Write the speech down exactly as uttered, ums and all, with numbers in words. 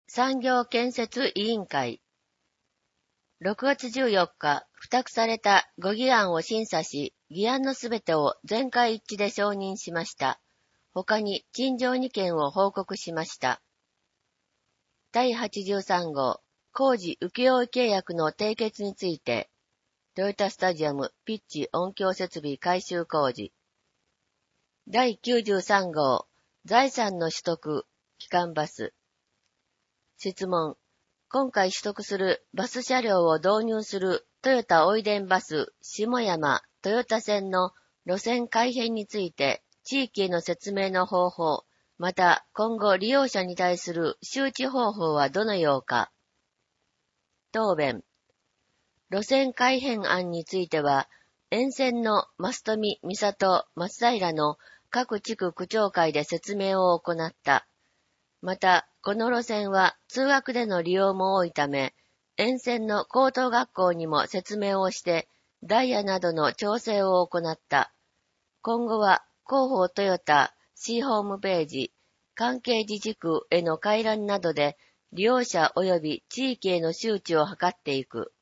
産業建設委員会。ろくがつじゅうよっか、付託されたご議案を審査し、議案のすべてを全会一致で承認しました。他に陳情にけんを報告しました。だいはちじゅうさん号、工事請負契約の締結について、トヨタスタジアムピッチ音響設備改修工事。だいきゅうじゅうさん号、財産の取得、基幹バス。質問。今回取得するバス車両を導入するトヨタおいでんバス下山トヨタ線の路線改変について地域への説明の方法、また今後利用者に対する周知方法はどのようか。答弁。路線改変案については、沿線の増富、三郷、松平の各地区区長会で説明を行った。また、この路線は通学での利用も多いため、沿線の高等学校にも説明をして、ダイヤなどの調整を行った。今後は広報トヨタ C ホームページ、関係自治区への回覧などで利用者及び地域への周知を図っていく。